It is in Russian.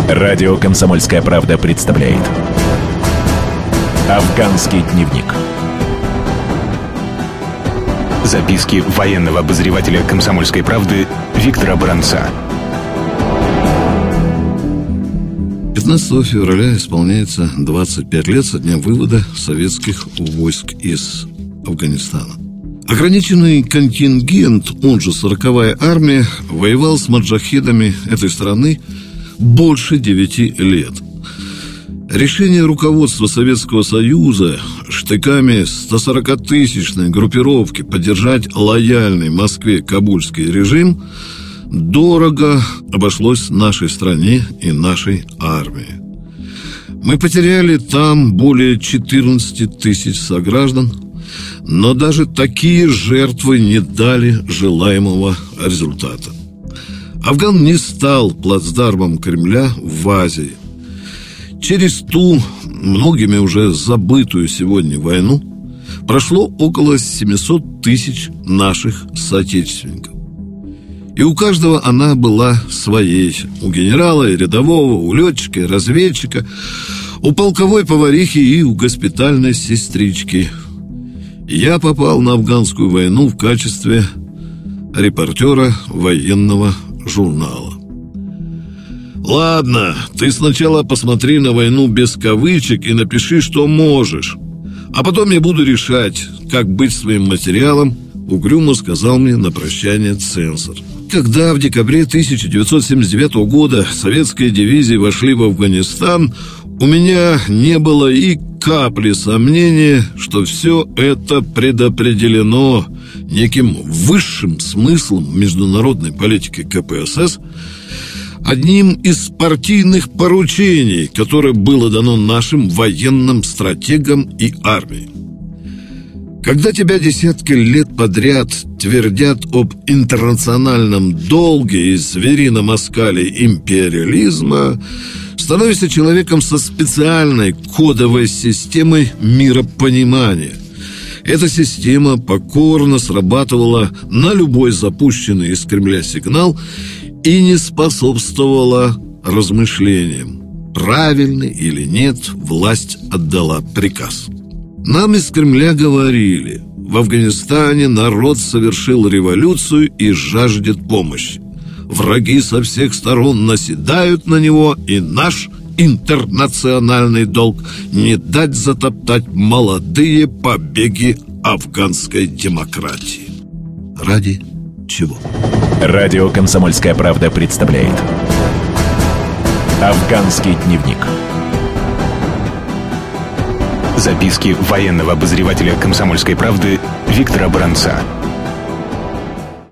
Радио «Комсомольская правда» представляет «Афганский дневник». Записки военного обозревателя «Комсомольской правды» Виктора Баранца. 15 февраля исполняется 25 лет со дня вывода советских войск из Афганистана. Ограниченный контингент, он же 40-я армия, воевал с маджахедами этой страны больше 9 лет. Решение руководства Советского Союза штыками 140-тысячной группировки поддержать лояльный Москве кабульский режим дорого обошлось нашей стране и нашей армии. Мы потеряли там более 14 тысяч сограждан, но даже такие жертвы не дали желаемого результата. Афган не стал плацдармом Кремля в Азии. Через ту, многими уже забытую сегодня войну, прошло около 700 тысяч наших соотечественников. И у каждого она была своей. У генерала и рядового, у летчика и разведчика, у полковой поварихи и у госпитальной сестрички. Я попал на афганскую войну в качестве репортера военного журнала. Ладно, ты сначала посмотри на войну без кавычек и напиши, что можешь. А потом я буду решать, как быть своим материалом, угрюмо сказал мне на прощание цензор. Когда в декабре 1979 года советские дивизии вошли в Афганистан, у меня не было и капли сомнения, что все это предопределено неким высшим смыслом международной политики КПСС, одним из партийных поручений, которое было дано нашим военным стратегам и армии. Когда тебя десятки лет подряд твердят об интернациональном долге и зверином оскале империализма, становишься человеком со специальной кодовой системой миропонимания. Эта система покорно срабатывала на любой запущенный из Кремля сигнал и не способствовала размышлениям, правильно или нет власть отдала приказ. Нам из Кремля говорили: в Афганистане народ совершил революцию и жаждет помощи. Враги со всех сторон наседают на него, и наш интернациональный долг не дать затоптать молодые побеги афганской демократии. Ради чего? Радио «Комсомольская правда» представляет «Афганский дневник». Записки военного обозревателя «Комсомольской правды» Виктора Баранца.